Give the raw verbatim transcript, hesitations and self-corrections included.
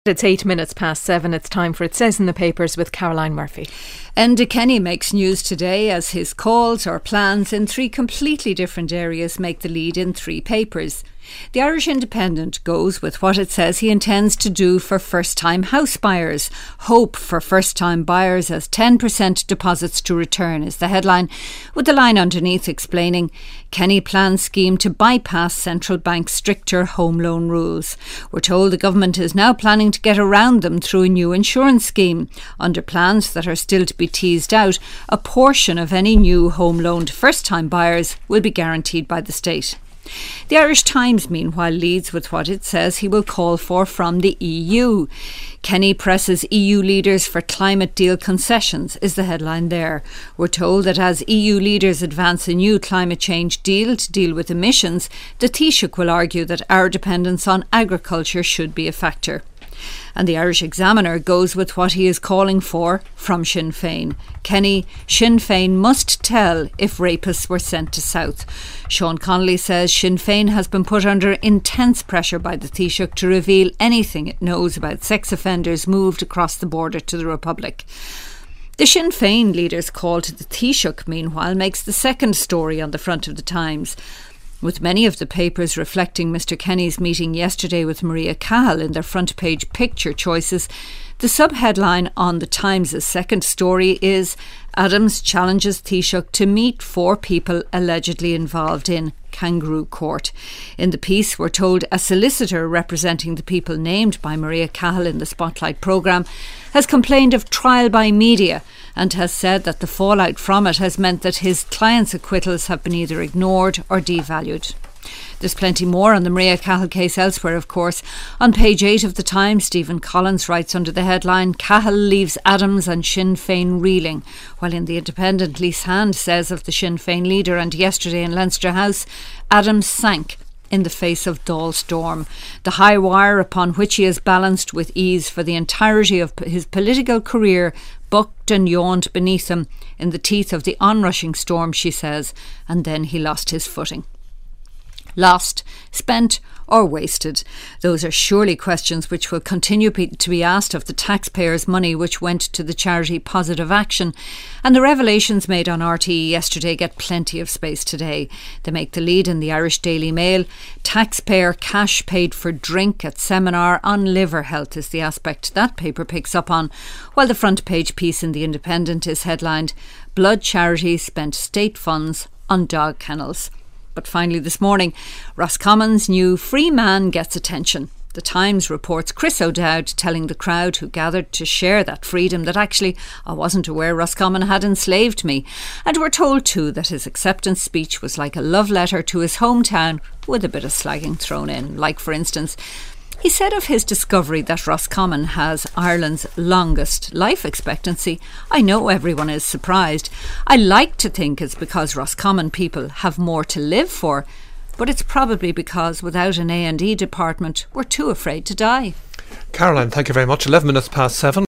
It's eight minutes past seven. It's time for It Says in the Papers with Caroline Murphy. Enda Kenny makes news today as his calls or plans in three completely different areas make the lead in three papers. The Irish Independent goes with what it says he intends to do for first-time house buyers. Hope for first-time buyers as ten percent deposits to return is the headline, with the line underneath explaining Kenny plans scheme to bypass central bank's stricter home loan rules. We're told the government is now planning to get around them through a new insurance scheme. Under plans that are still to be teased out, a portion of any new home loan to first-time buyers will be guaranteed by the state. The Irish Times, meanwhile, leads with what it says he will call for from the E U. Kenny presses E U leaders for climate deal concessions is the headline there. We're told that as E U leaders advance a new climate change deal to deal with emissions, the Taoiseach will argue that our dependence on agriculture should be a factor. And the Irish Examiner goes with what he is calling for from Sinn Féin. Kenny, Sinn Féin must tell if rapists were sent to South. Sean Connolly says Sinn Féin has been put under intense pressure by the Taoiseach to reveal anything it knows about sex offenders moved across the border to the Republic. The Sinn Féin leader's call to the Taoiseach, meanwhile, makes the second story on the front of the Times, with many of the papers reflecting Mr Kenny's meeting yesterday with Maria Cahill in their front page picture choices. The sub-headline on the Times' second story is Adams challenges Taoiseach to meet four people allegedly involved in Kangaroo Court. In the piece, we're told a solicitor representing the people named by Maria Cahill in the Spotlight programme has complained of trial by media and has said that the fallout from it has meant that his client's acquittals have been either ignored or devalued. There's plenty more on the Maria Cahill case elsewhere, of course. On page eight of the Times, Stephen Collins writes under the headline Cahill leaves Adams and Sinn Féin reeling, while in the Independent, Lise Hand says of the Sinn Féin leader and yesterday in Leinster House, Adams sank in the face of Dáil storm. The high wire upon which he has balanced with ease for the entirety of his political career bucked and yawned beneath him in the teeth of the onrushing storm, she says, and then he lost his footing. Lost, spent or wasted? Those are surely questions which will continue to be asked of the taxpayers' money which went to the charity Positive Action, and the revelations made on R T E yesterday get plenty of space today. They make the lead in the Irish Daily Mail. Taxpayer cash paid for drink at seminar on liver health is the aspect that paper picks up on, while the front page piece in the Independent is headlined Blood Charity spent state funds on dog kennels. But finally this morning, Roscommon's new free man gets attention. The Times reports Chris O'Dowd telling the crowd who gathered to share that freedom that actually I wasn't aware Roscommon had enslaved me. And we're told too that his acceptance speech was like a love letter to his hometown with a bit of slagging thrown in. Like, for instance, he said of his discovery that Roscommon has Ireland's longest life expectancy, I know everyone is surprised. I like to think it's because Roscommon people have more to live for, but it's probably because without an A and E department, we're too afraid to die. Caroline, thank you very much. eleven minutes past seven.